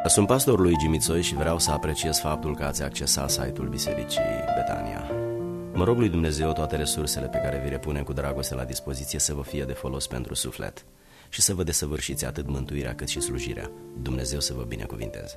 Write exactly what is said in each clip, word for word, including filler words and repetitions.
Sunt pastorul lui Gimițoi și vreau să apreciez faptul că ați accesat site-ul Bisericii Betania. Mă rog lui Dumnezeu toate resursele pe care vi le punem cu dragoste la dispoziție să vă fie de folos pentru suflet și să vă desăvârșiți atât mântuirea cât și slujirea. Dumnezeu să vă binecuvinteze.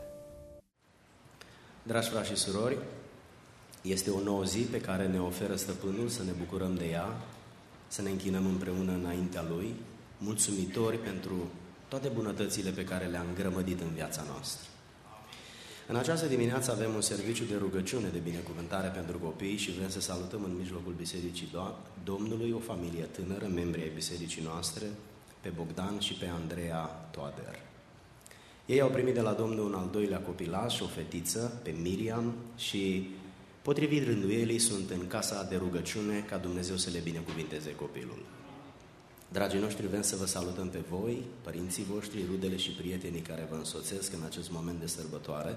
Dragi frați și surori, este o nouă zi pe care ne oferă Stăpânul să ne bucurăm de ea, să ne închinăm împreună înaintea Lui, mulțumitori pentru toate bunătățile pe care le-a îngrămădit în viața noastră. În această dimineață avem un serviciu de rugăciune, de binecuvântare pentru copii și vrem să salutăm în mijlocul Bisericii Domnului o familie tânără, membri ai bisericii noastre, pe Bogdan și pe Andreea Toader. Ei au primit de la Domnul un al doilea copilaș, o fetiță, pe Miriam, și potrivit rânduielii sunt în casa de rugăciune ca Dumnezeu să le binecuvinteze copilul. Dragii noștri, vrem să vă salutăm pe voi, părinții voștri, rudele și prietenii care vă însoțesc în acest moment de sărbătoare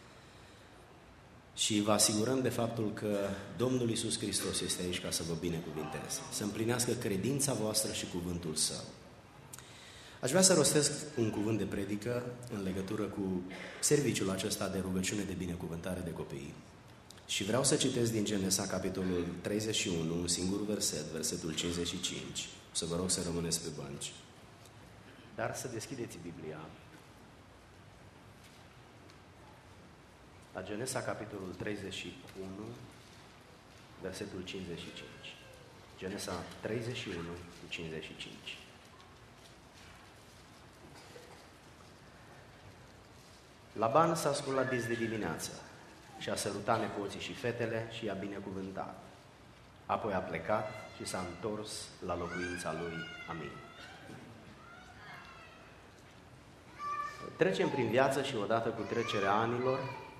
și vă asigurăm de faptul că Domnul Iisus Hristos este aici ca să vă binecuvinteze, să împlinească credința voastră și cuvântul Său. Aș vrea să rostesc un cuvânt de predică în legătură cu serviciul acesta de rugăciune de binecuvântare de copii. Și vreau să citesc din Genesa, capitolul treizeci și unu, un singur verset, versetul cincizeci și cinci. O să vă rog să rămâneți pe bănci. Dar să deschideți Biblia la Genesa, capitolul treizeci și unu, versetul cincizeci și cinci. Genesa treizeci și unu, cincizeci și cinci. Laban s-a sculat dis de dimineață și a sărutat nepoții și fetele și i-a binecuvântat. Apoi a plecat și s-a întors la locuința lui. Amin. Trecem prin viață și odată cu trecerea anilor,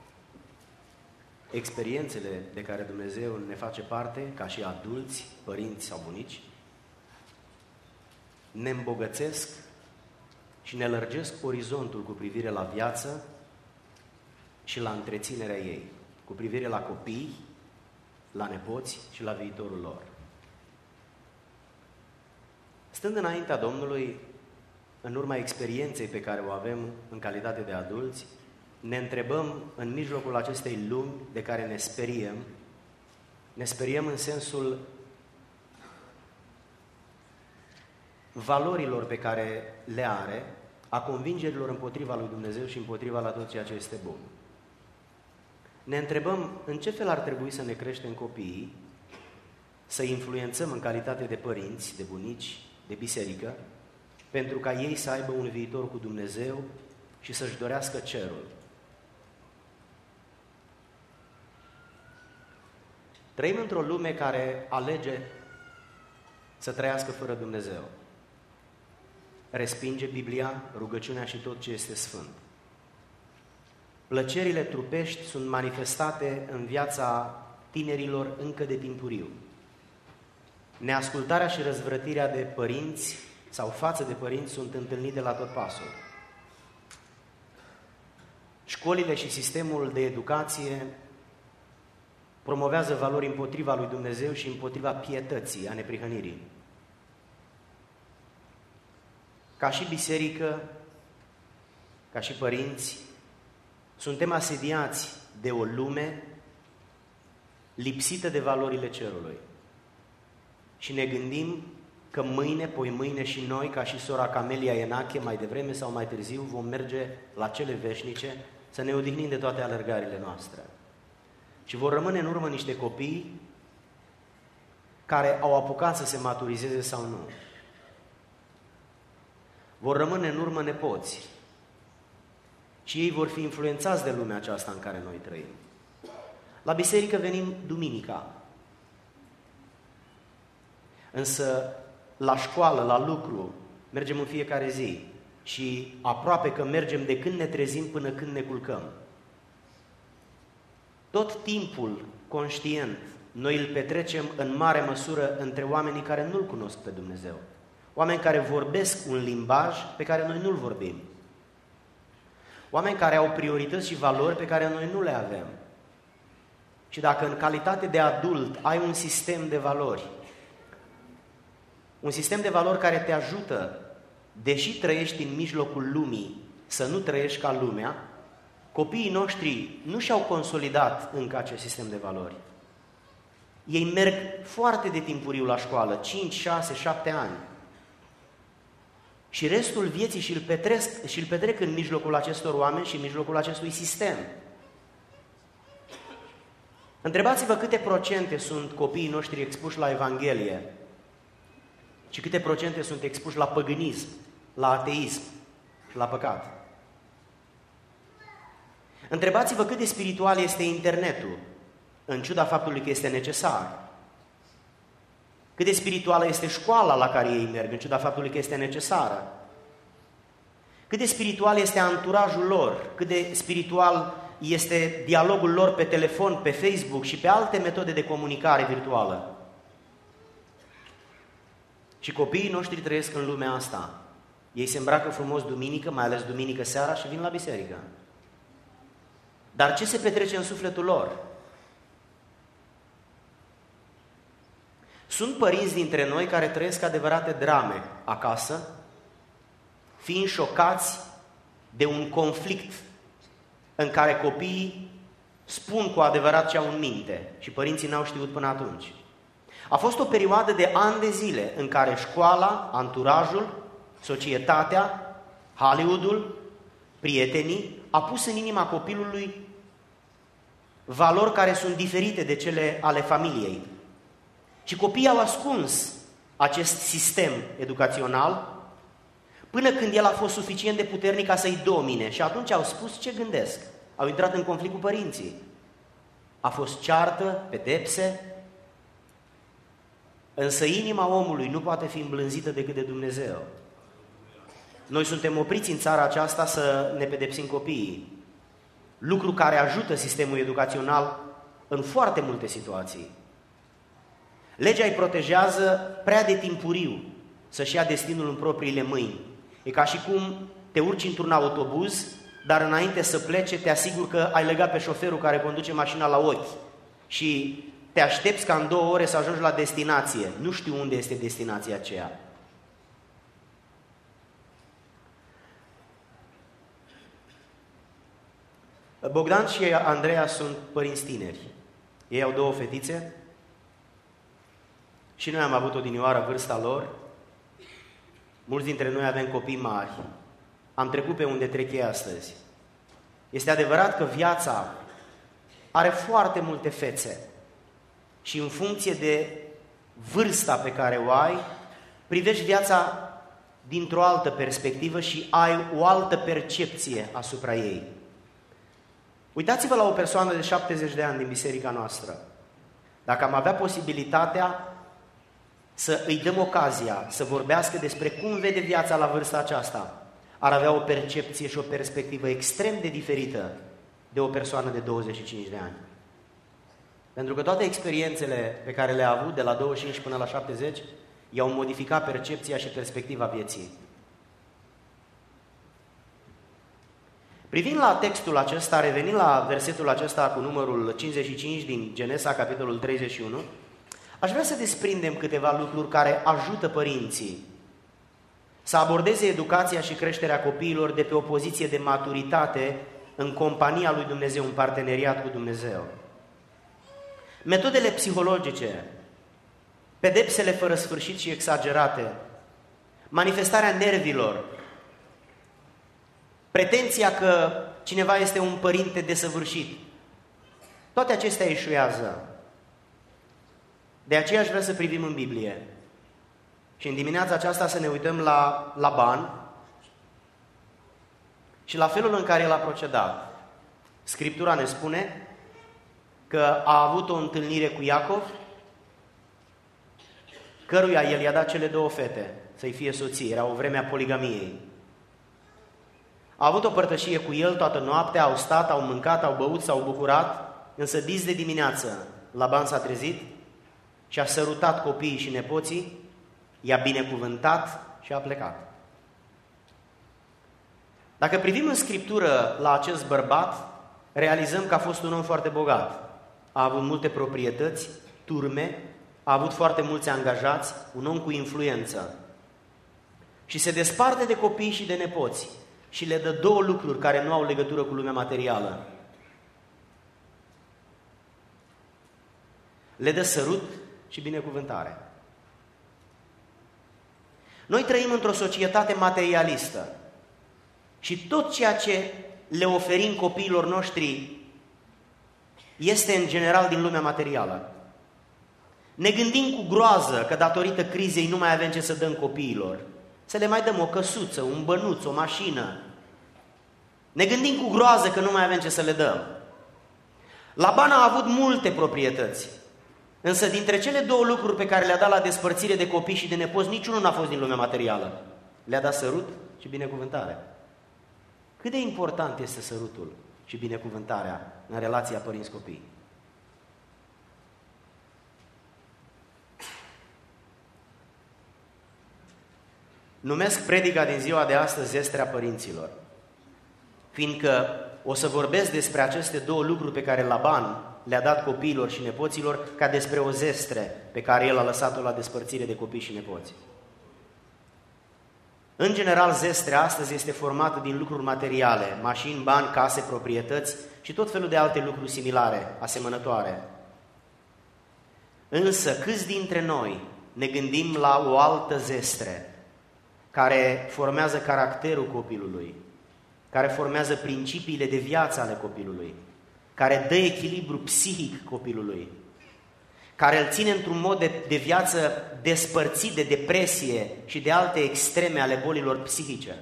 experiențele de care Dumnezeu ne face parte, ca și adulți, părinți sau bunici, ne îmbogățesc și ne lărgesc orizontul cu privire la viață și la întreținerea ei, cu privire la copii, la nepoți și la viitorul lor. Stând înaintea Domnului, în urma experienței pe care o avem în calitate de adulți, ne întrebăm în mijlocul acestei lumi de care ne speriem, ne speriem în sensul valorilor pe care le are, a convingerilor împotriva lui Dumnezeu și împotriva la tot ceea ce este bun. Ne întrebăm în ce fel ar trebui să ne creștem copiii, să influențăm în calitate de părinți, de bunici, de biserică, pentru ca ei să aibă un viitor cu Dumnezeu și să-și dorească cerul. Trăim într-o lume care alege să trăiască fără Dumnezeu. Respinge Biblia, rugăciunea și tot ce este sfânt. Plăcerile trupești sunt manifestate în viața tinerilor încă de timpuriu. Neascultarea și răzvrătirea de părinți sau față de părinți sunt întâlnite la tot pasul. Școlile și sistemul de educație promovează valori împotriva lui Dumnezeu și împotriva pietății, a neprihănirii. Ca și biserică, ca și părinți, suntem asediați de o lume lipsită de valorile cerului. Și ne gândim că mâine, poi mâine și noi, ca și sora Camelia Enache, mai devreme sau mai târziu, vom merge la cele veșnice să ne odihnim de toate alergările noastre. Și vor rămâne în urmă niște copii care au apucat să se maturizeze sau nu. Vor rămâne în urmă nepoți și ei vor fi influențați de lumea aceasta în care noi trăim. La biserică venim duminica, însă la școală, la lucru, mergem în fiecare zi și aproape că mergem de când ne trezim până când ne culcăm. Tot timpul conștient noi îl petrecem în mare măsură între oamenii care nu-L cunosc pe Dumnezeu. Oameni care vorbesc un limbaj pe care noi nu-l vorbim. Oameni care au priorități și valori pe care noi nu le avem. Și dacă în calitate de adult ai un sistem de valori, un sistem de valori care te ajută, deși trăiești în mijlocul lumii, să nu trăiești ca lumea, copiii noștri nu și-au consolidat încă acest sistem de valori. Ei merg foarte de timpuriu la școală, cinci, șase, șapte ani. Și restul vieții și-l petrec, și-l petrec în mijlocul acestor oameni și în mijlocul acestui sistem. Întrebați-vă câte procente sunt copiii noștri expuși la Evanghelie și câte procente sunt expuși la păgânism, la ateism și la păcat. Întrebați-vă cât de spiritual este internetul, în ciuda faptului că este necesar. Cât de spirituală este școala la care ei merg, în ciuda faptului că este necesară. Cât de spiritual este anturajul lor, cât de spiritual este dialogul lor pe telefon, pe Facebook și pe alte metode de comunicare virtuală. Și copiii noștri trăiesc în lumea asta. Ei se îmbracă frumos duminică, mai ales duminică seara, și vin la biserică. Dar ce se petrece în sufletul lor? Sunt părinți dintre noi care trăiesc adevărate drame acasă, fiind șocați de un conflict în care copiii spun cu adevărat ce au în minte și părinții n-au știut până atunci. A fost o perioadă de ani de zile în care școala, anturajul, societatea, Hollywoodul, prietenii a pus în inima copilului valori care sunt diferite de cele ale familiei. Și copiii au ascuns acest sistem educațional până când el a fost suficient de puternic ca să-i domine. Și atunci au spus ce gândesc. Au intrat în conflict cu părinții. A fost ceartă, pedepse, însă inima omului nu poate fi îmblânzită decât de Dumnezeu. Noi suntem opriți în țara aceasta să ne pedepsim copiii, lucru care ajută sistemul educațional în foarte multe situații. Legea îi protejează prea de timpuriu să-și ia destinul în propriile mâini. E ca și cum te urci într-un autobuz, dar înainte să plece te asiguri că ai legat pe șoferul care conduce mașina la ochi și te aștepți ca în două ore să ajungi la destinație. Nu știu unde este destinația aceea. Bogdan și Andreea sunt părinți tineri. Ei au două fetițe și noi am avut odinioară vârsta lor. Mulți dintre noi avem copii mari. Am trecut pe unde trec ei astăzi. Este adevărat că viața are foarte multe fețe și în funcție de vârsta pe care o ai, privești viața dintr-o altă perspectivă și ai o altă percepție asupra ei. Uitați-vă la o persoană de șaptezeci de ani din biserica noastră. Dacă am avea posibilitatea să îi dăm ocazia să vorbească despre cum vede viața la vârsta aceasta, ar avea o percepție și o perspectivă extrem de diferită de o persoană de douăzeci și cinci de ani. Pentru că toate experiențele pe care le-a avut de la douăzeci și cinci până la șaptezeci i-au modificat percepția și perspectiva vieții. Privind la textul acesta, revenind la versetul acesta cu numărul cincizeci și cinci din Genesa, capitolul treizeci și unu, aș vrea să desprindem câteva lucruri care ajută părinții să abordeze educația și creșterea copiilor de pe o poziție de maturitate în compania lui Dumnezeu, în parteneriat cu Dumnezeu. Metodele psihologice, pedepsele fără sfârșit și exagerate, manifestarea nervilor, pretenția că cineva este un părinte desăvârșit, toate acestea eșuează. De aceea aș vrea să privim în Biblie și în dimineața aceasta să ne uităm la Laban și la felul în care el a procedat. Scriptura ne spune că a avut o întâlnire cu Iacov, căruia el i-a dat cele două fete să-i fie soții, era o vreme a poligamiei. A avut o părtășie cu el toată noaptea, au stat, au mâncat, au băut, s-au bucurat, însă dis de dimineață Laban s-a trezit și a sărutat copiii și nepoții, i-a binecuvântat și a plecat. Dacă privim în Scriptură la acest bărbat, realizăm că a fost un om foarte bogat. A avut multe proprietăți, turme, a avut foarte mulți angajați, un om cu influență. Și se desparte de copii și de nepoți. și le dă două lucruri care nu au legătură cu lumea materială. Le dă sărut și binecuvântare. Noi trăim într-o societate materialistă și tot ceea ce le oferim copiilor noștri este în general din lumea materială. Ne gândim cu groază că datorită crizei nu mai avem ce să dăm copiilor. Să le mai dăm o căsuță, un bănuț, o mașină. Ne gândim cu groază că nu mai avem ce să le dăm. Laban a avut multe proprietăți, însă dintre cele două lucruri pe care le-a dat la despărțire de copii și de nepoți, niciunul n-a fost din lumea materială. Le-a dat sărut și binecuvântare. Cât de important este sărutul și binecuvântarea în relația părinți-copii? Numesc predica din ziua de astăzi Zestrea părinților, fiindcă o să vorbesc despre aceste două lucruri pe care Laban le-a dat copiilor și nepoților ca despre o zestre pe care el a lăsat-o la despărțire de copii și nepoți. În general, zestrea astăzi este formată din lucruri materiale, mașini, bani, case, proprietăți și tot felul de alte lucruri similare, asemănătoare. Însă, câți dintre noi ne gândim la o altă zestre care formează caracterul copilului, care formează principiile de viață ale copilului, care dă echilibru psihic copilului, care îl ține într-un mod de, de viață despărțit de depresie și de alte extreme ale bolilor psihice.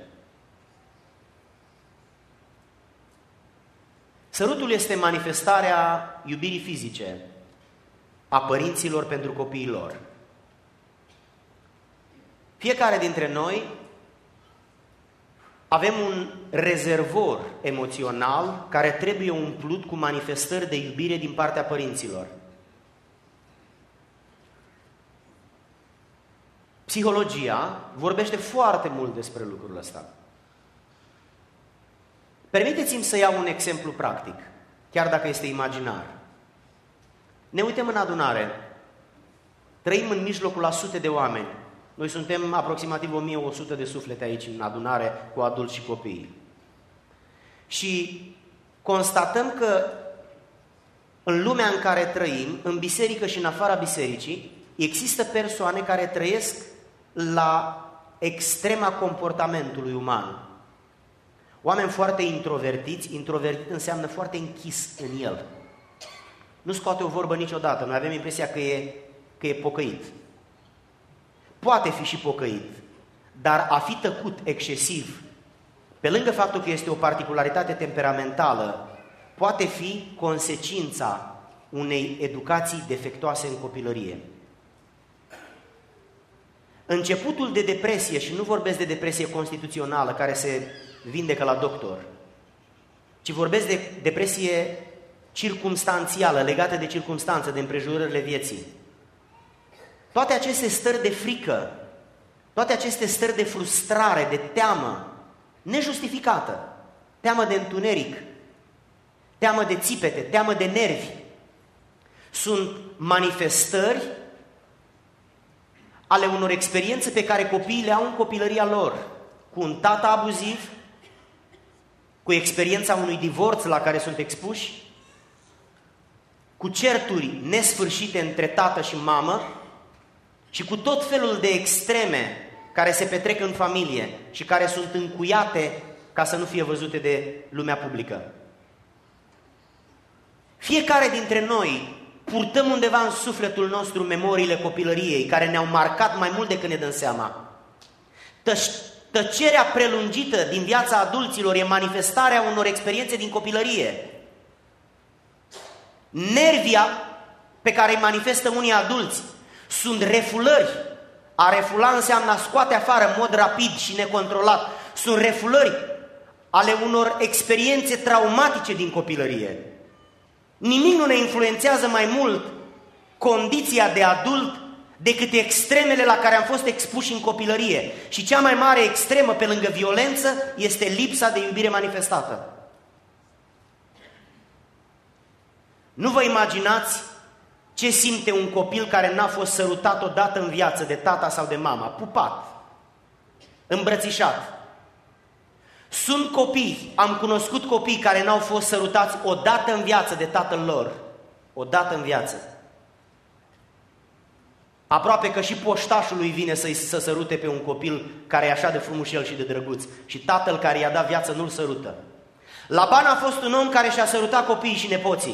Sărutul este manifestarea iubirii fizice a părinților pentru copiii lor. Fiecare dintre noi avem un rezervor emoțional care trebuie umplut cu manifestări de iubire din partea părinților. Psihologia vorbește foarte mult despre lucrul ăsta. Permiteți-mi să iau un exemplu practic, chiar dacă este imaginar. Ne uităm în adunare, trăim în mijlocul a sute de oameni. Noi suntem aproximativ o mie o sută de suflete aici în adunare cu adulți și copii. Și constatăm că în lumea în care trăim, în biserică și în afara bisericii, există persoane care trăiesc la extrema comportamentului uman. Oameni foarte introvertiți, introvertit înseamnă foarte închis în el. Nu scoate o vorbă niciodată, noi avem impresia că e, că e pocăit. Poate fi și pocăit, dar a fi tăcut excesiv, pe lângă faptul că este o particularitate temperamentală, poate fi consecința unei educații defectuoase în copilărie. Începutul de depresie, și nu vorbesc de depresie constituțională care se vindecă la doctor, ci vorbesc de depresie circumstanțială, legată de circumstanță, de împrejurările vieții. Toate aceste stări de frică, toate aceste stări de frustrare, de teamă, nejustificată, teamă de întuneric, teamă de țipete, teamă de nervi, sunt manifestări ale unor experiențe pe care copiii le au în copilăria lor, cu un tată abuziv, cu experiența unui divorț la care sunt expuși, cu certuri nesfârșite între tată și mamă și cu tot felul de extreme care se petrec în familie și care sunt încuiate ca să nu fie văzute de lumea publică. Fiecare dintre noi purtăm undeva în sufletul nostru memoriile copilăriei care ne-au marcat mai mult decât ne dăm seama. Tăcerea prelungită din viața adulților e manifestarea unor experiențe din copilărie. Nervia pe care îi manifestă unii adulți sunt refulări. A refula înseamnă a scoate afară în mod rapid și necontrolat. Sunt refulări ale unor experiențe traumatice din copilărie. Nimic nu ne influențează mai mult condiția de adult decât extremele la care am fost expuși în copilărie. Și cea mai mare extremă pe lângă violență este lipsa de iubire manifestată. Nu vă imaginați ce simte un copil care n-a fost sărutat odată în viață de tata sau de mama, pupat, îmbrățișat. Sunt copii, am cunoscut copii care n-au fost sărutați odată în viață de tatăl lor. Odată în viață. Aproape că și poștașul lui vine să-i să sărute pe un copil care e așa de frumușel și de drăguț. Și tatăl care i-a dat viață nu-l sărută. Laban a fost un om care și-a sărutat copiii și nepoții.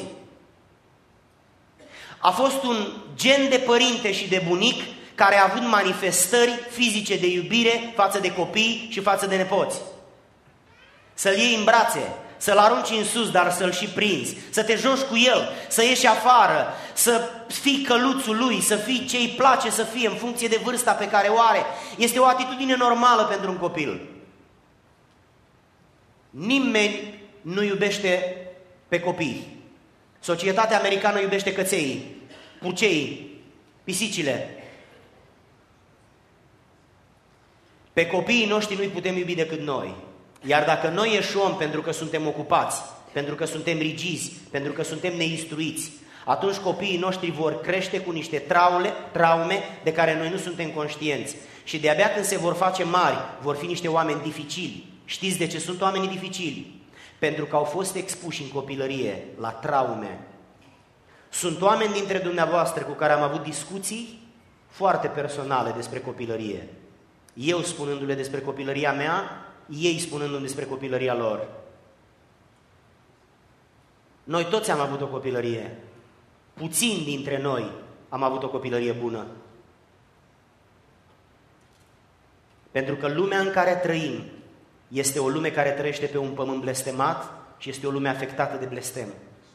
A fost un gen de părinte și de bunic care a avut manifestări fizice de iubire față de copii și față de nepoți. Să-l iei în brațe, să-l arunci în sus, dar să-l și prinzi, să te joci cu el, să ieși afară, să fii căluțul lui, să fii ce îi place să fie în funcție de vârsta pe care o are. Este o atitudine normală pentru un copil. Nimeni nu iubește pe copii. Societatea americană iubește cățeii, purceii, pisicile. Pe copiii noștri nu-i putem iubi decât noi. Iar dacă noi eșuăm pentru că suntem ocupați, pentru că suntem rigizi, pentru că suntem neinstruiți, atunci copiii noștri vor crește cu niște traume, traume de care noi nu suntem conștienți. Și de-abia când se vor face mari, vor fi niște oameni dificili. Știți de ce sunt oamenii dificili? Pentru că au fost expuși în copilărie la traume. Sunt oameni dintre dumneavoastră cu care am avut discuții foarte personale despre copilărie. Eu spunându-le despre copilăria mea, ei spunându-mi despre copilăria lor. Noi toți am avut o copilărie. Puțini dintre noi am avut o copilărie bună. Pentru că lumea în care trăim este o lume care trăiește pe un pământ blestemat și este o lume afectată de blestem.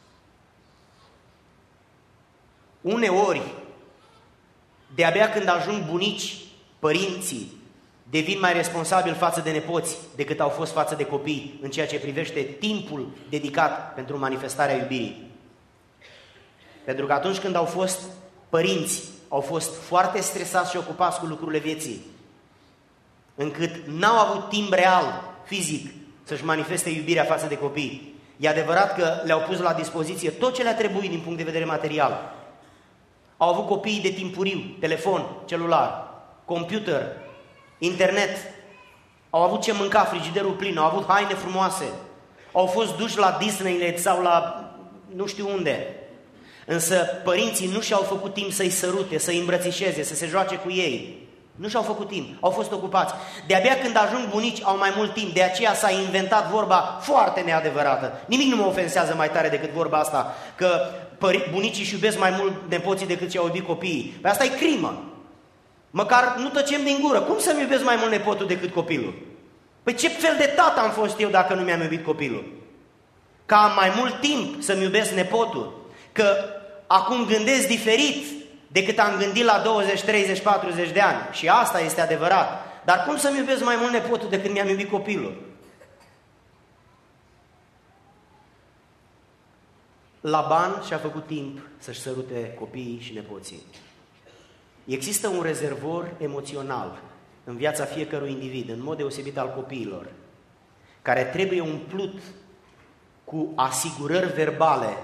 Uneori, de-abia când ajung bunici, părinții devin mai responsabili față de nepoți decât au fost față de copii în ceea ce privește timpul dedicat pentru manifestarea iubirii. Pentru că atunci când au fost părinți, au fost foarte stresați și ocupați cu lucrurile vieții, încât n-au avut timp real, fizic, să-și manifeste iubirea față de copii. E adevărat că le-au pus la dispoziție tot ce le-a trebuit din punct de vedere material. Au avut copiii de timpuriu, telefon, celular, computer, internet, au avut ce mânca, frigiderul plin, au avut haine frumoase, au fost duși la Disneyland sau la nu știu unde. Însă părinții nu și-au făcut timp să-i sărute, să-i îmbrățișeze, să se joace cu ei. Nu și-au făcut timp, au fost ocupați. De-abia când ajung bunici au mai mult timp, de aceea s-a inventat vorba foarte neadevărată. Nimic nu mă ofensează mai tare decât vorba asta, că bunicii își iubesc mai mult nepoții decât ce au iubit copiii. Păi asta e crimă. Măcar nu tăcem din gură. Cum să-mi iubesc mai mult nepotul decât copilul? Păi ce fel de tată am fost eu dacă nu mi-am iubit copilul? Că am mai mult timp să-mi iubesc nepotul. Că acum gândesc diferit decât am gândit la douăzeci, treizeci, patruzeci de ani. Și asta este adevărat. Dar cum să-mi iubesc mai mult nepotul decât mi-am iubit copilul? Laban și-a făcut timp să-și sărute copiii și nepoții. Există un rezervor emoțional în viața fiecărui individ, în mod deosebit al copiilor, care trebuie umplut cu asigurări verbale.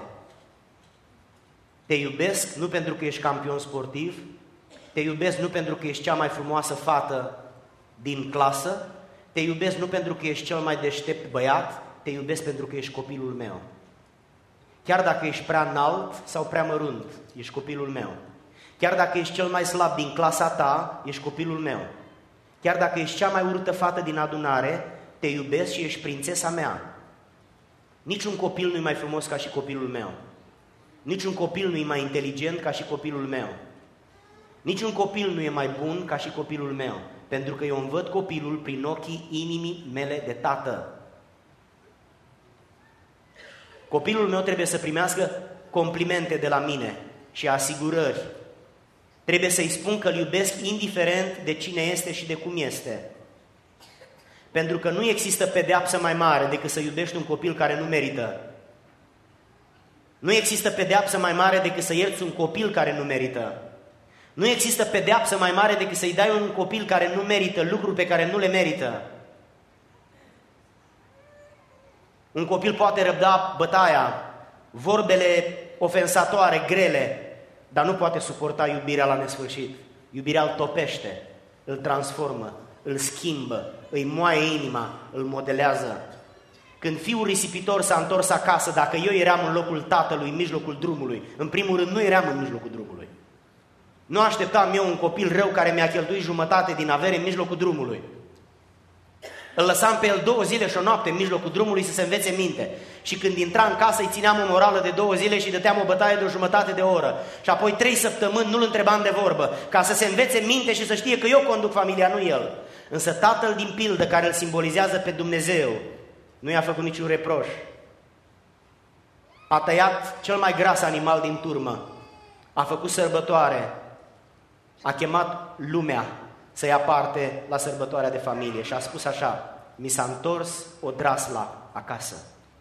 Te iubesc nu pentru că ești campion sportiv, te iubesc nu pentru că ești cea mai frumoasă fată din clasă, te iubesc nu pentru că ești cel mai deștept băiat, te iubesc pentru că ești copilul meu. Chiar dacă ești prea înalt sau prea mărunt, ești copilul meu. Chiar dacă ești cel mai slab din clasa ta, ești copilul meu. Chiar dacă ești cea mai urâtă fată din adunare, te iubesc și ești prințesa mea. Niciun copil nu e mai frumos ca și copilul meu. Niciun copil nu e mai inteligent ca și copilul meu. Niciun copil nu e mai bun ca și copilul meu. Pentru că eu îmi văd copilul prin ochii inimii mele de tată. Copilul meu trebuie să primească complimente de la mine și asigurări. Trebuie să-i spun că îl iubesc indiferent de cine este și de cum este. Pentru că nu există pedeapsă mai mare decât să iubești un copil care nu merită. Nu există pedeapsă mai mare decât să ierți un copil care nu merită. Nu există pedeapsă mai mare decât să-i dai un copil care nu merită lucruri pe care nu le merită. Un copil poate răbda bătaia, vorbele ofensatoare, grele, dar nu poate suporta iubirea la nesfârșit. Iubirea îl topește, îl transformă, îl schimbă, îi moaie inima, îl modelează. Când fiul risipitor s-a întors acasă, dacă eu eram în locul tatălui, în mijlocul drumului, în primul rând nu eram în mijlocul drumului. Nu așteptam eu un copil rău care mi-a cheltuit jumătate din avere în mijlocul drumului. Îl lăsam pe el două zile și o noapte în mijlocul drumului să se învețe minte. Și când intra în casă îi țineam o morală de două zile și dăteam o bătaie de o jumătate de oră. Și apoi trei săptămâni nu-l întrebam de vorbă, ca să se învețe minte și să știe că eu conduc familia, nu el. Însă tatăl din pildă, care îl simbolizează pe Dumnezeu, nu i-a făcut niciun reproș. A tăiat cel mai gras animal din turmă, a făcut sărbătoare, a chemat lumea să ia parte la sărbătoarea de familie și a spus așa: mi s-a întors o drasla acasă.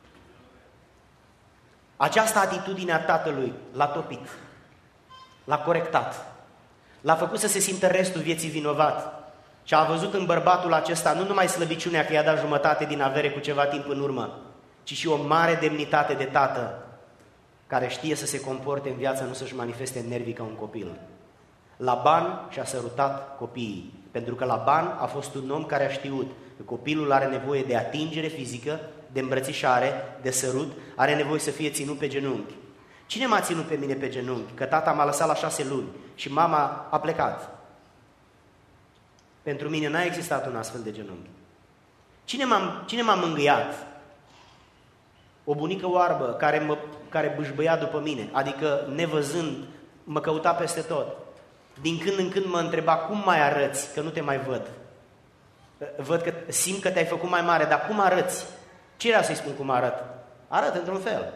Această atitudine a tatălui l-a topit, l-a corectat, l-a făcut să se simtă restul vieții vinovat și a văzut în bărbatul acesta nu numai slăbiciunea că i-a dat jumătate din avere cu ceva timp în urmă, ci și o mare demnitate de tată care știe să se comporte în viață, nu să-și manifeste nervii ca un copil. Laban și-a sărutat copiii, pentru că Laban a fost un om care a știut că copilul are nevoie de atingere fizică, de îmbrățișare, de sărut, are nevoie să fie ținut pe genunchi. Cine m-a ținut pe mine pe genunchi? Că tata m-a lăsat la șase luni și mama a plecat. Pentru mine n-a existat un astfel de genunchi. Cine m-a, cine m-a mângâiat? O bunică oarbă care, mă, care bâșbăia după mine, adică nevăzând, mă căuta peste tot. Din când în când mă întreba: cum mai arăți, că nu te mai văd? Văd că simt că te-ai făcut mai mare, dar cum arăți? Ce era să-i spun cum arăt? Arăt într-un fel.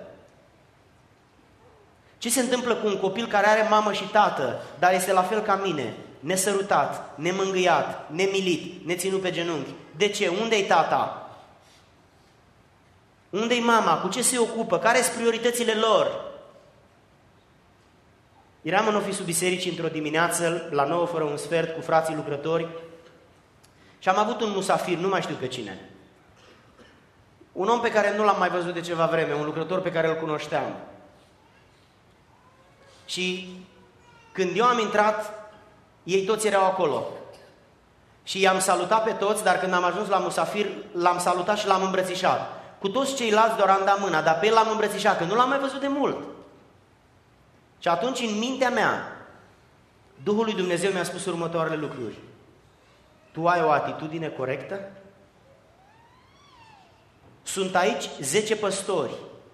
Ce se întâmplă cu un copil care are mamă și tată, dar este la fel ca mine, nesărutat, nemângâiat, nemilit, neținut pe genunchi? De ce? Unde-i tata? Unde-i mama? Cu ce se ocupă? Care sunt prioritățile lor? Eram în oficiul bisericii într-o dimineață, la nouă fără un sfert, cu frații lucrători și am avut un musafir, nu mai știu pe cine. Un om pe care nu l-am mai văzut de ceva vreme, un lucrător pe care îl cunoșteam. Și când eu am intrat, ei toți erau acolo. Și i-am salutat pe toți, dar când am ajuns la musafir, l-am salutat și l-am îmbrățișat. Cu toți ceilalți doar am dat mâna, dar pe el l-am îmbrățișat, că nu l-am mai văzut de mult. Și atunci, în mintea mea, Duhul lui Dumnezeu mi-a spus următoarele lucruri. Tu ai o atitudine corectă? Sunt aici zece păstori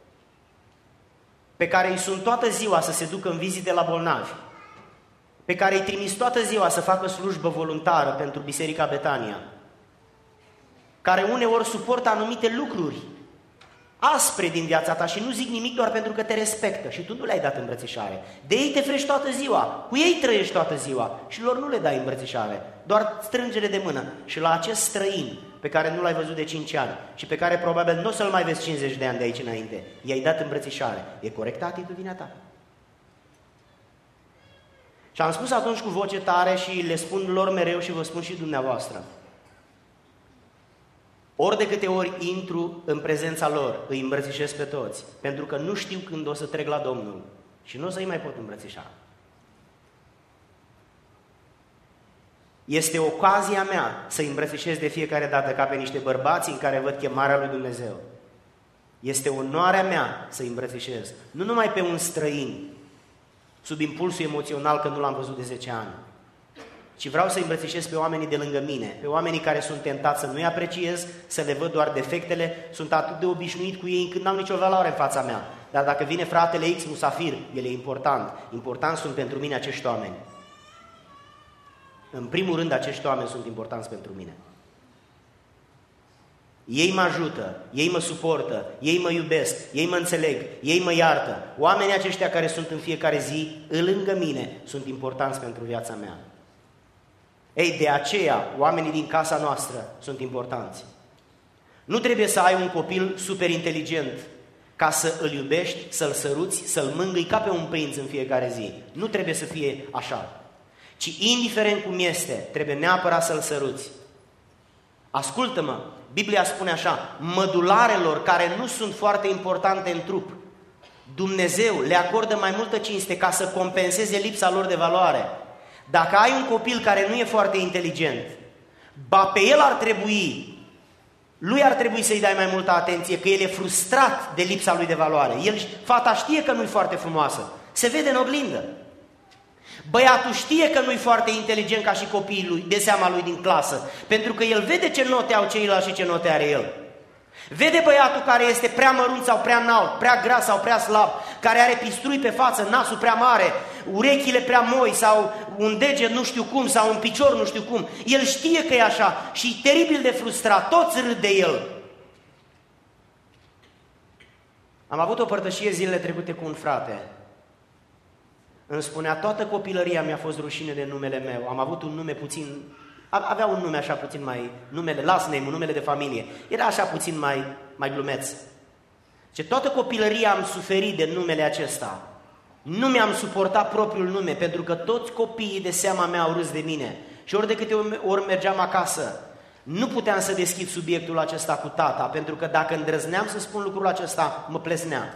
pe care îi sunt toată ziua să se ducă în vizite la bolnavi, pe care îi trimis toată ziua să facă slujbă voluntară pentru Biserica Betania, care uneori suportă anumite lucruri aspre din viața ta și nu zic nimic doar pentru că te respectă și tu nu le-ai dat îmbrățișare. De ei te frești toată ziua, cu ei trăiești toată ziua și lor nu le dai îmbrățișare, doar strângere de mână. Și la acest străin pe care nu l-ai văzut de cinci ani și pe care probabil nu o să-l mai vezi cincizeci de ani de aici înainte, i-ai dat îmbrățișare. E corectă atitudinea ta? Și am spus atunci cu voce tare și le spun lor mereu și vă spun și dumneavoastră. Ori de câte ori intru în prezența lor, îi îmbrățișez pe toți, pentru că nu știu când o să trec la Domnul și nu o să-i mai pot îmbrățișa. Este ocazia mea să-i îmbrățișez de fiecare dată ca pe niște bărbați în care văd chemarea lui Dumnezeu. Este onoarea mea să-i îmbrățișez, nu numai pe un străin, sub impulsul emoțional că nu l-am văzut de zece ani, ci vreau să îmbrățișez pe oamenii de lângă mine, pe oamenii care sunt tentați să nu-i apreciez, să le văd doar defectele, sunt atât de obișnuit cu ei încât n-au nicio valoare în fața mea. Dar dacă vine fratele X musafir, el e important. Important sunt pentru mine acești oameni. În primul rând, acești oameni sunt importanți pentru mine. Ei mă ajută, ei mă suportă, ei mă iubesc, ei mă înțeleg, ei mă iartă. Oamenii aceștia care sunt în fiecare zi lângă mine sunt importanți pentru viața mea. Ei, de aceea, oamenii din casa noastră sunt importanți. Nu trebuie să ai un copil super inteligent ca să îl iubești, să-l săruți, să-l mângâi ca pe un prinț în fiecare zi. Nu trebuie să fie așa. Ci, indiferent cum este, trebuie neapărat să-l săruți. Ascultă-mă, Biblia spune așa: mădularelor care nu sunt foarte importante în trup, Dumnezeu le acordă mai multă cinste ca să compenseze lipsa lor de valoare. Dacă ai un copil care nu e foarte inteligent, ba pe el ar trebui, lui ar trebui să-i dai mai multă atenție, că el e frustrat de lipsa lui de valoare. El, fata știe că nu-i foarte frumoasă, se vede în oglindă. Băiatul știe că nu-i foarte inteligent ca și copiii lui, de seama lui din clasă, pentru că el vede ce note au ceilalți și ce note are el. Vede băiatul care este prea mărunt sau prea înalt, prea gras sau prea slab, care are pistrui pe față, nasul prea mare, urechile prea moi sau un deget nu știu cum sau un picior nu știu cum. El știe că e așa și e teribil de frustrat, toți râd de el. Am avut o părtășie zilele trecute cu un frate. Îmi spunea, toată copilăria mi-a fost rușine de numele meu. Am avut un nume puțin, avea un nume așa puțin mai, numele, last name, un numele de familie. Era așa puțin mai, mai glumeț. Ce toată copilăria am suferit de numele acesta. Nu mi-am suportat propriul nume, pentru că toți copiii de seama mea au râs de mine. Și ori de câte ori mergeam acasă, nu puteam să deschid subiectul acesta cu tata, pentru că dacă îndrăzneam să spun lucrul acesta, mă plesnea.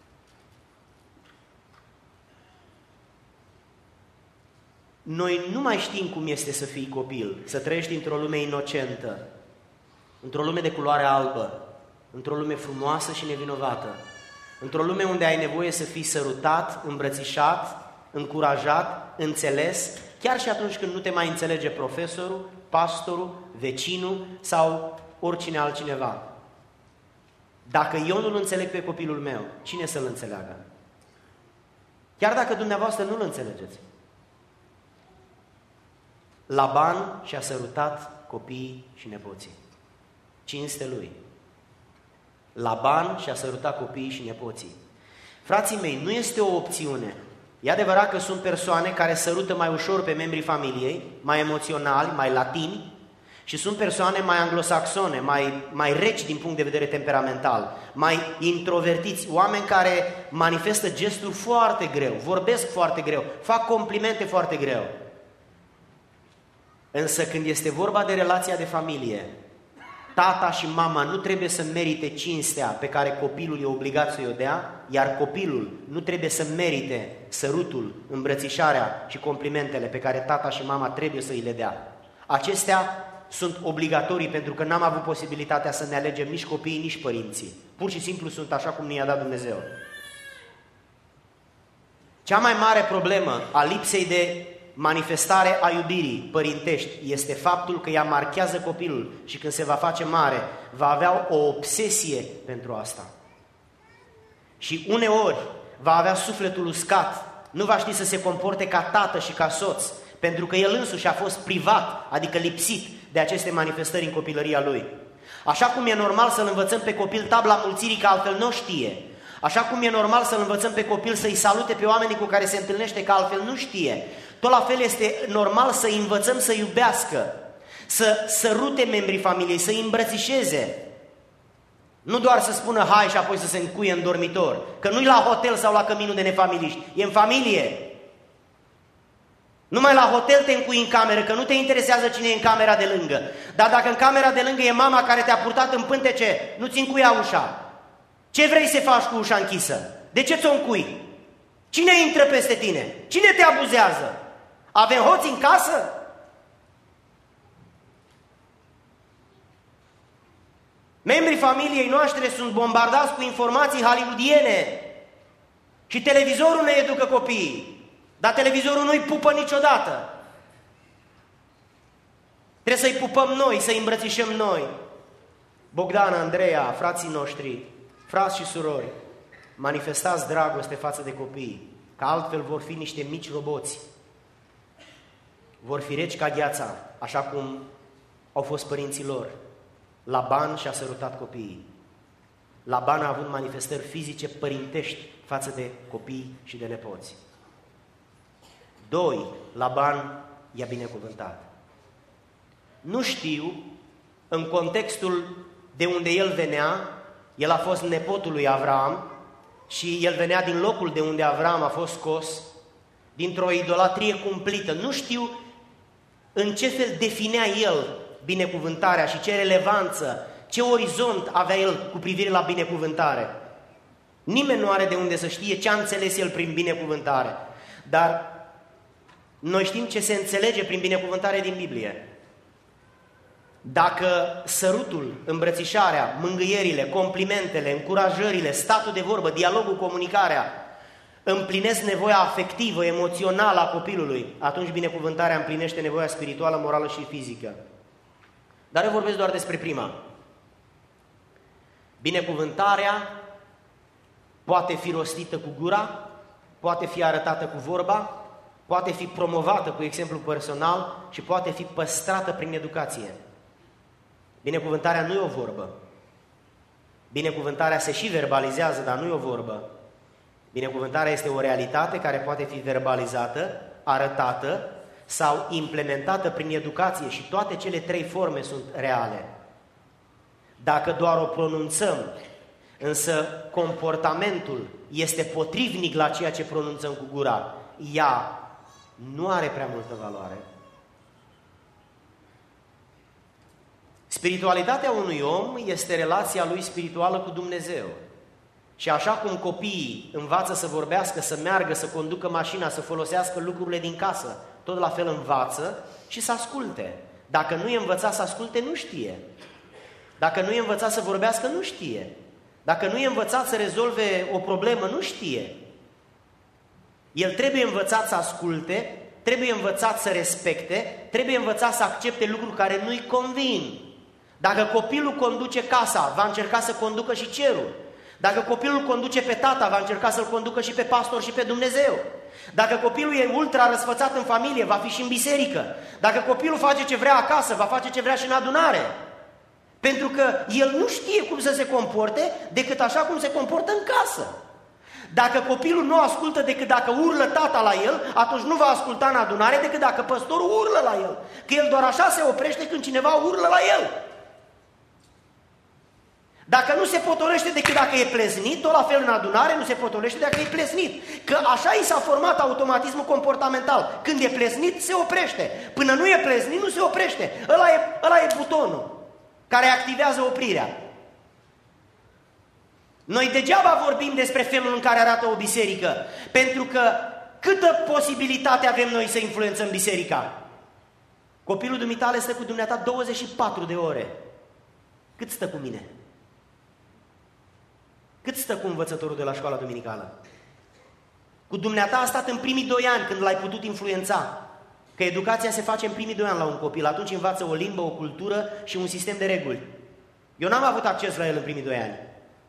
Noi nu mai știm cum este să fii copil, să trăiești într-o lume inocentă, într-o lume de culoare albă, într-o lume frumoasă și nevinovată, într-o lume unde ai nevoie să fii sărutat, îmbrățișat, încurajat, înțeles, chiar și atunci când nu te mai înțelege profesorul, pastorul, vecinul sau oricine altcineva. Dacă eu nu-l înțeleg pe copilul meu, cine să-l înțeleagă? Chiar dacă dumneavoastră nu-l înțelegeți. Laban și-a sărutat copiii și nepoții. Cinste lui. Laban și-a sărutat copiii și nepoții. Frații mei, nu este o opțiune. E adevărat că sunt persoane care sărută mai ușor pe membrii familiei, mai emoționali, mai latini, și sunt persoane mai anglosaxone, mai, mai reci din punct de vedere temperamental, mai introvertiți, oameni care manifestă gesturi foarte greu, vorbesc foarte greu, fac complimente foarte greu. Însă când este vorba de relația de familie, tata și mama nu trebuie să merite cinstea pe care copilul e obligat să-i o dea, iar copilul nu trebuie să merite sărutul, îmbrățișarea și complimentele pe care tata și mama trebuie să îi le dea. Acestea sunt obligatorii pentru că n-am avut posibilitatea să ne alegem nici copiii, nici părinții. Pur și simplu sunt așa cum ne-a dat Dumnezeu. Cea mai mare problemă a lipsei de manifestare a iubirii părintești este faptul că ea marchează copilul și când se va face mare, va avea o obsesie pentru asta. Și uneori va avea sufletul uscat, nu va ști să se comporte ca tată și ca soț, pentru că el însuși a fost privat, adică lipsit de aceste manifestări în copilăria lui. Așa cum e normal să-l învățăm pe copil tabla mulțirii, că altfel nu știe. Așa cum e normal să-l învățăm pe copil să-i salute pe oamenii cu care se întâlnește, că altfel nu știe. Tot la fel este normal să-i învățăm să iubească, să sărute membrii familiei, să-i îmbrățișeze. Nu doar să spună hai și apoi să se încuie în dormitor, că nu-i la hotel sau la căminul de nefamiliști, e în familie. Numai la hotel te încui în cameră, că nu te interesează cine e în camera de lângă. Dar dacă în camera de lângă e mama care te-a purtat în pântece, nu-ți încuia ușa. Ce vrei să faci cu ușa închisă? De ce ți-o încui? Cine intră peste tine? Cine te abuzează? Avem hoți în casă? Membrii familiei noastre sunt bombardați cu informații hollywoodiene și televizorul ne educă copiii. Dar televizorul nu-i pupă niciodată. Trebuie să-i pupăm noi, să-i îmbrățișăm noi. Bogdan, Andreea, frații noștri, frați și surori, manifestați dragoste față de copii, că altfel vor fi niște mici roboți. Vor fi reci ca gheața, așa cum au fost părinții lor. Laban și-a sărutat copiii. Laban a avut manifestări fizice părintești față de copii și de nepoți. Doi, Laban i-a binecuvântat. Nu știu, în contextul de unde el venea, el a fost nepotul lui Avram și el venea din locul de unde Avram a fost scos, dintr-o idolatrie cumplită. Nu știu în ce fel definea el binecuvântarea și ce relevanță, ce orizont avea el cu privire la binecuvântare. Nimeni nu are de unde să știe ce a înțeles el prin binecuvântare, dar noi știm ce se înțelege prin binecuvântare din Biblie. dacă sărutul, îmbrățișarea, mângâierile, complimentele, încurajările, statul de vorbă, dialogul, comunicarea împlinesc nevoia afectivă, emoțională a copilului, atunci binecuvântarea împlinește nevoia spirituală, morală și fizică. Dar eu vorbesc doar despre prima. Binecuvântarea poate fi rostită cu gura, poate fi arătată cu vorba, poate fi promovată cu exemplu personal și poate fi păstrată prin educație. Binecuvântarea nu e o vorbă. Binecuvântarea se și verbalizează, dar nu e o vorbă. Binecuvântarea este o realitate care poate fi verbalizată, arătată sau implementată prin educație și toate cele trei forme sunt reale. Dacă doar o pronunțăm, însă comportamentul este potrivnic la ceea ce pronunțăm cu gura, ea nu are prea multă valoare. Spiritualitatea unui om este relația lui spirituală cu Dumnezeu. Și așa cum copiii învață să vorbească, să meargă, să conducă mașina, să folosească lucrurile din casă, tot la fel învață și să asculte. Dacă nu e învățat să asculte, nu știe. Dacă nu e învățat să vorbească, nu știe. Dacă nu e învățat să rezolve o problemă, nu știe. El trebuie învățat să asculte, trebuie învățat să respecte, trebuie învățat să accepte lucruri care nu-i convin. Dacă copilul conduce casa, va încerca să conducă și cerul. Dacă copilul conduce pe tata, va încerca să-l conducă și pe pastor și pe Dumnezeu. Dacă copilul e ultra răsfățat în familie, va fi și în biserică. Dacă copilul face ce vrea acasă, va face ce vrea și în adunare. Pentru că el nu știe cum să se comporte decât așa cum se comportă în casă. Dacă copilul nu ascultă decât dacă urlă tata la el, atunci nu va asculta în adunare decât dacă păstorul urlă la el. Că el doar așa se oprește când cineva urlă la el. Dacă nu se potolește decât dacă e pleznit, tot la fel în adunare nu se potolește dacă e pleznit. Că așa i s-a format automatismul comportamental. Când e pleznit, se oprește. Până nu e pleznit, nu se oprește. Ăla e, ăla e butonul care activează oprirea. Noi degeaba vorbim despre felul în care arată o biserică, pentru că câtă posibilitate avem noi să influențăm biserica? Copilul dumitale stă cu dumneata douăzeci și patru de ore. Cât stă cu mine? Cât stă cu învățătorul de la școala duminicală? Cu dumneata a stat în primii doi ani când l-ai putut influența. Că educația se face în primii doi ani la un copil. Atunci învață o limbă, o cultură și un sistem de reguli. Eu n-am avut acces la el în primii doi ani.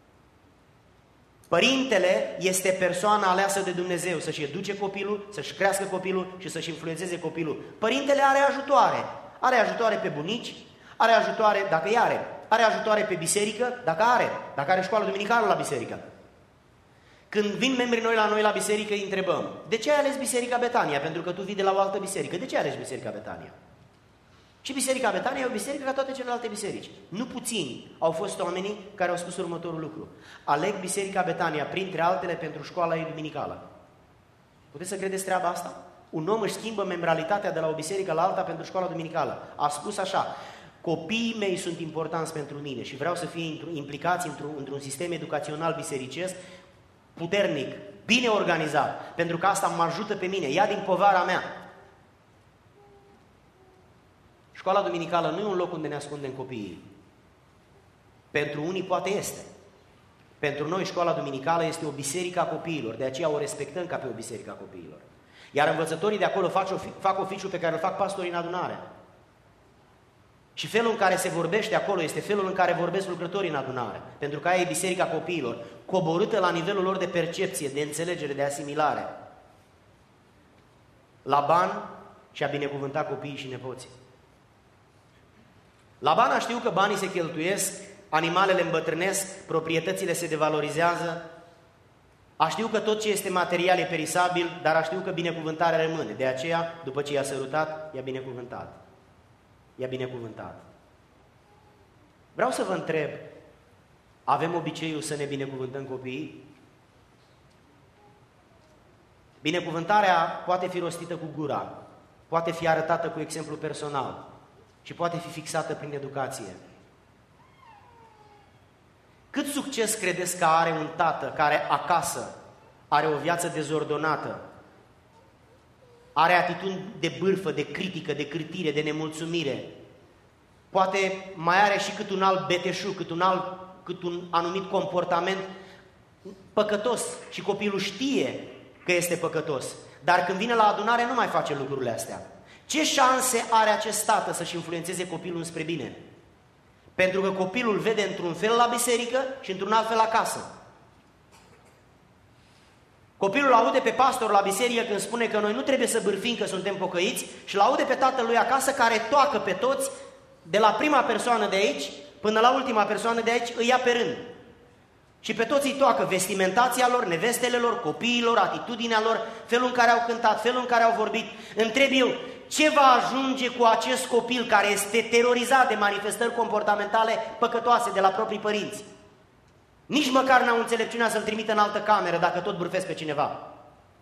Părintele este persoana aleasă de Dumnezeu să-și educe copilul, să-și crească copilul și să-și influențeze copilul. Părintele are ajutoare. Are ajutoare pe bunici, are ajutoare, dacă îi are, are ajutoare pe biserică, dacă are, dacă are școală duminicală la biserică. Când vin membrii noi la noi la biserică, îi întrebăm: de ce ai ales Biserica Betania? Pentru că tu vii de la o altă biserică. De ce ai ales Biserica Betania? Și Biserica Betania e o biserică ca toate celelalte biserici. Nu puțini au fost oamenii care au spus următorul lucru: aleg Biserica Betania, printre altele, pentru școala ei duminicală. Puteți să credeți treaba asta? Un om își schimbă membralitatea de la o biserică la alta pentru școala duminicală. A spus așa: copiii mei sunt importanți pentru mine și vreau să fie implicați într-un, într-un sistem educațional bisericesc puternic, bine organizat, pentru că asta mă ajută pe mine, ia din povara mea. Școala duminicală nu e un loc unde ne ascundem copiii. Pentru unii poate este. Pentru noi școala duminicală este o biserică a copiilor, de aceea o respectăm ca pe o biserică a copiilor. Iar învățătorii de acolo fac, fac oficiul pe care îl fac pastorii în adunare. Și felul în care se vorbește acolo este felul în care vorbesc lucrătorii în adunare. Pentru că aia e biserica copiilor, coborâtă la nivelul lor de percepție, de înțelegere, de asimilare. Laban și-a binecuvântat copiii și nepoții. Laban a știut că banii se cheltuiesc, animalele îmbătrânesc, proprietățile se devalorizează, a știut că tot ce este material e perisabil, dar a știut că binecuvântarea rămâne. De aceea, după ce i-a sărutat, i-a binecuvântat. I-a binecuvântat. Vreau să vă întreb, avem obiceiul să ne binecuvântăm copiii? Binecuvântarea poate fi rostită cu gura, poate fi arătată cu exemplu personal și poate fi fixată prin educație. Cât succes credeți că are un tată care acasă are o viață dezordonată, are atitudini de bârfă, de critică, de cârtire, de nemulțumire, poate mai are și cât un alt beteșug, cât un, alt, cât un anumit comportament păcătos și copilul știe că este păcătos, dar când vine la adunare nu mai face lucrurile astea. Ce șanse are acest tată să-și influențeze copilul înspre bine? Pentru că copilul vede într-un fel la biserică și într-un alt fel acasă. Copilul aude pe pastor la biserică când spune că noi nu trebuie să bârfim că suntem pocăiți și îl aude pe tatăl lui acasă care toacă pe toți, de la prima persoană de aici până la ultima persoană de aici, îi ia pe rând. Și pe toți îi toacă vestimentația lor, nevestele lor, copiilor, atitudinea lor, felul în care au cântat, felul în care au vorbit. Întreb eu, ce va ajunge cu acest copil care este terorizat de manifestări comportamentale păcătoase de la proprii părinți? Nici măcar n-au înțelepciunea să-l trimită în altă cameră dacă tot bârfesc pe cineva.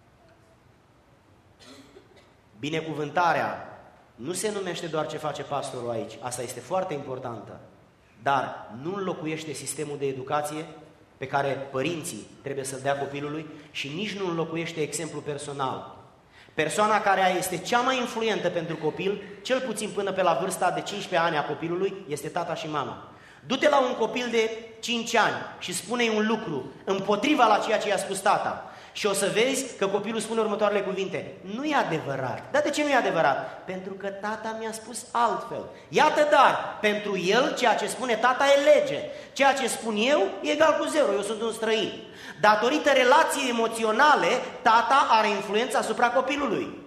Binecuvântarea nu se numește doar ce face pastorul aici, asta este foarte importantă, dar nu înlocuiește sistemul de educație pe care părinții trebuie să-l dea copilului și nici nu înlocuiește exemplul personal. Persoana care este cea mai influentă pentru copil, cel puțin până pe la vârsta de cincisprezece ani a copilului, este tata și mama. Du-te la un copil de cinci ani și spune-i un lucru împotriva la ceea ce i-a spus tata și o să vezi că copilul spune următoarele cuvinte. Nu e adevărat. Dar de ce nu e adevărat? Pentru că tata mi-a spus altfel. Iată dar, pentru el ceea ce spune tata e lege. Ceea ce spun eu e egal cu zero, eu sunt un străin. Datorită relației emoționale, tata are influență asupra copilului.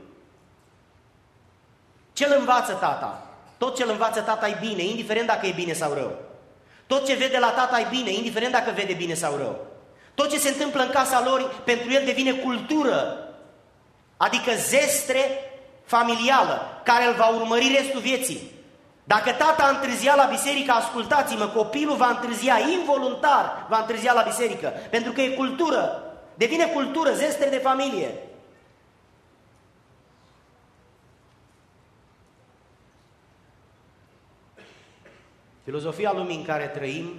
Ce-l învață tata? Tot ce-l învață tata e bine, indiferent dacă e bine sau rău. Tot ce vede la tata e bine, indiferent dacă vede bine sau rău. Tot ce se întâmplă în casa lor, pentru el devine cultură, adică zestre familială, care îl va urmări restul vieții. Dacă tata a întârziat la biserică, ascultați-mă, copilul va întârzia, involuntar va întârzia la biserică, pentru că e cultură, devine cultură, zestre de familie. Filozofia lumii în care trăim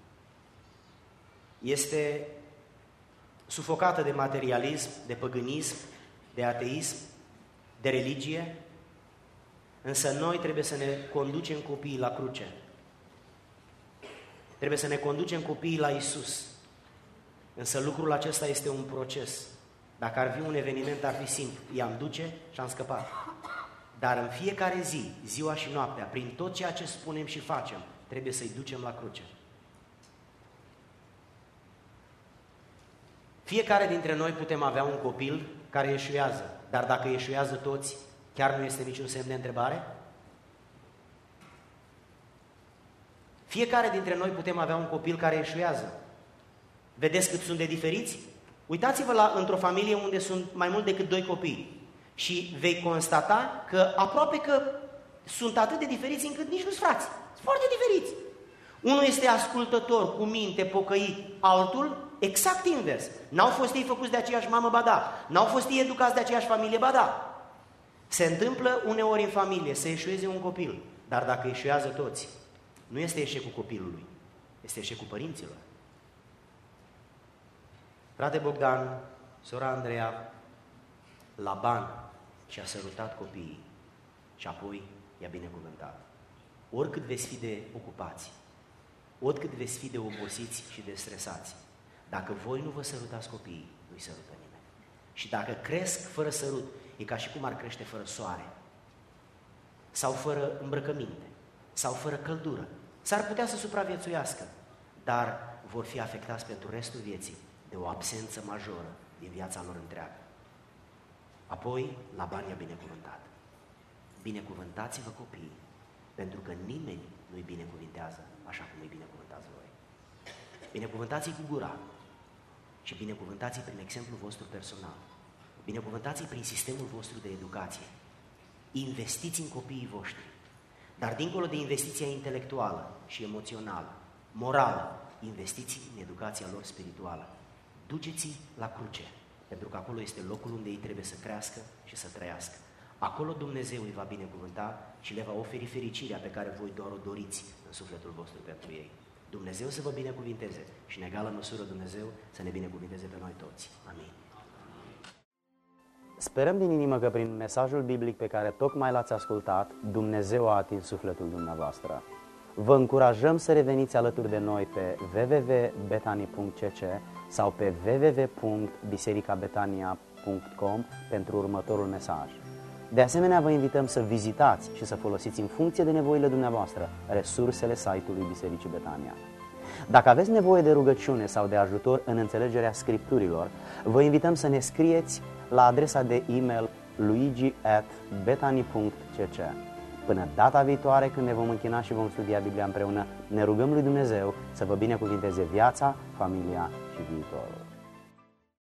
este sufocată de materialism, de păgânism, de ateism, de religie, însă noi trebuie să ne conducem copiii la cruce. Trebuie să ne conducem copiii la Iisus. Însă lucrul acesta este un proces. Dacă ar fi un eveniment, ar fi simplu. I-am duce și am scăpat. Dar în fiecare zi, ziua și noaptea, prin tot ceea ce spunem și facem, trebuie să-i ducem la cruce. Fiecare dintre noi putem avea un copil care eșuează, dar dacă eșuează toți, chiar nu este niciun semn de întrebare? Fiecare dintre noi putem avea un copil care eșuează. Vedeți cât sunt de diferiți? Uitați-vă la într-o familie unde sunt mai mult decât doi copii și vei constata că aproape că sunt atât de diferiți încât nici nu-s frați. Sunt foarte diferiți. Unul este ascultător, cu minte, pocăit, altul exact invers. N-au fost ei făcuți de aceeași mamă, ba da. N-au fost ei educați de aceeași familie, ba da. Se întâmplă uneori în familie să eșueze un copil, dar dacă eșuează toți, nu este eșecul copilului, este eșecul părinților. Frate Bogdan, sora Andreea, Laban și-a sărutat copiii și apoi i-a binecuvântat. Oricât veți fi de ocupați, oricât veți fi de obosiți și de stresați, dacă voi nu vă sărutați copiii, nu-i sărută nimeni. Și dacă cresc fără sărut, e ca și cum ar crește fără soare, sau fără îmbrăcăminte, sau fără căldură. S-ar putea să supraviețuiască, dar vor fi afectați pentru restul vieții de o absență majoră din viața lor întreagă. Apoi, Laban i-a binecuvântat. Binecuvântați-vă copiii, pentru că nimeni nu-i binecuvintează așa cum îi binecuvântați voi. Binecuvântați-i cu gura și binecuvântați-i prin exemplul vostru personal. Binecuvântați-i prin sistemul vostru de educație. Investiți în copiii voștri, dar dincolo de investiția intelectuală și emoțională, morală, investiți în educația lor spirituală. Duceți-i la cruce, pentru că acolo este locul unde ei trebuie să crească și să trăiască. Acolo Dumnezeu îi va binecuvânta și le va oferi fericirea pe care voi doar o doriți în sufletul vostru pentru ei. Dumnezeu să vă binecuvinteze și în egală măsură Dumnezeu să ne binecuvinteze pe noi toți. Amin. Sperăm din inimă că prin mesajul biblic pe care tocmai l-ați ascultat, Dumnezeu a atins sufletul dumneavoastră. Vă încurajăm să reveniți alături de noi pe w w w punct betani punct c c sau pe w w w punct biserica betania punct com pentru următorul mesaj. De asemenea, vă invităm să vizitați și să folosiți în funcție de nevoile dumneavoastră resursele site-ului Bisericii Betania. Dacă aveți nevoie de rugăciune sau de ajutor în înțelegerea Scripturilor, vă invităm să ne scrieți la adresa de e-mail luigi at betani punct c c. Până data viitoare, când ne vom închina și vom studia Biblia împreună, ne rugăm lui Dumnezeu să vă binecuvinteze viața, familia și viitorul.